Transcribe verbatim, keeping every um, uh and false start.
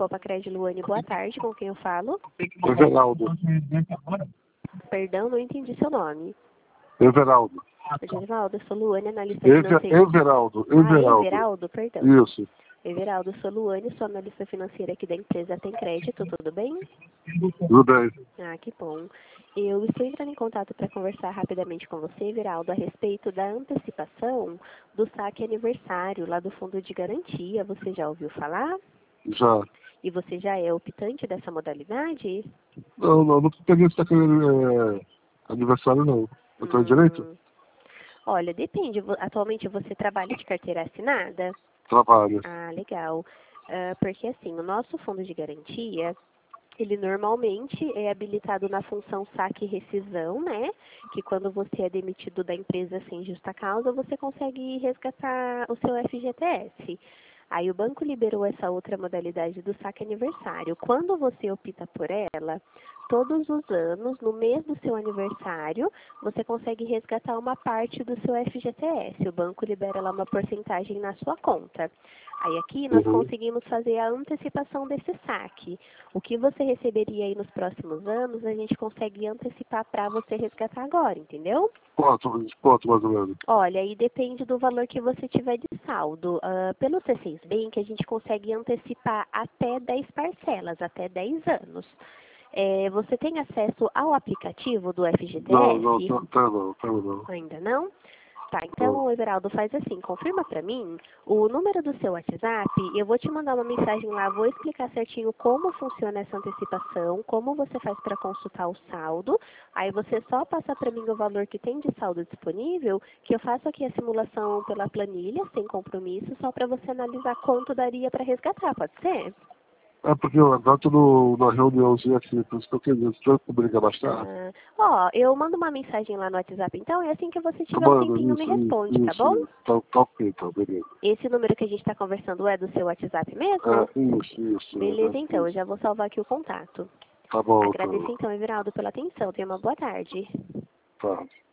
Copa Cred Luane, boa tarde, com quem eu falo? Everaldo. Perdão, não entendi seu nome. Everaldo. Everaldo, eu sou Luane, analista Ever, financeira. Everaldo. Everaldo. Ah, Everaldo, perdão. Isso. Everaldo, eu sou Luane, sou analista financeira aqui da empresa Tem Crédito, tudo bem? Tudo bem. Ah, que bom. Eu estou entrando em contato para conversar rapidamente com você, Everaldo, a respeito da antecipação do saque aniversário lá do Fundo de Garantia. Você já ouviu falar? Já. E você já é optante dessa modalidade? Não, não, não peguei esse é, aniversário, não. Eu tenho Hum, direito? Olha, depende. Vo- Atualmente você trabalha de carteira assinada? Trabalho. Ah, legal. Ah, porque assim, o nosso fundo de garantia, ele normalmente é habilitado na função saque e rescisão, né? Que quando você é demitido da empresa sem justa causa, você consegue resgatar o seu F G T S. Aí o banco liberou essa outra modalidade do saque aniversário. Quando você opta por ela, todos os anos, no mês do seu aniversário, você consegue resgatar uma parte do seu F G T S. O banco libera lá uma porcentagem na sua conta. Aí aqui nós Uhum. conseguimos fazer a antecipação desse saque. O que você receberia aí nos próximos anos, a gente consegue antecipar para você resgatar agora, entendeu? Quanto, quanto mais ou menos? Olha, aí depende do valor que você tiver de saldo. Ah, pelo C seis Bank, a gente consegue antecipar até dez parcelas, até dez anos. É, você tem acesso ao aplicativo do F G T S? Não, não, tá, tá não, tá não. Ainda não? Tá, Não. então, Everaldo, faz assim, confirma pra mim o número do seu WhatsApp, eu vou te mandar uma mensagem lá, vou explicar certinho como funciona essa antecipação, como você faz para consultar o saldo, aí você só passa para mim o valor que tem de saldo disponível, que eu faço aqui a simulação pela planilha, sem compromisso, só para você analisar quanto daria para resgatar, pode ser? É porque eu agora tô no, na reuniãozinha aqui, por isso que eu queria. Você vai publicar mais tarde? Ah, ó, eu mando uma mensagem lá no WhatsApp, então, e assim que você tiver um Mano, tempinho, me isso, isso, responde, tá isso, bom? isso. Tá, tá ok, então, beleza. Esse número que a gente está conversando é do seu WhatsApp mesmo? É, isso, isso. Beleza, É, então, eu isso. já vou salvar aqui o contato. Tá bom, Agradeço, então. então, Everaldo, pela atenção. Tenha uma boa tarde. Tá.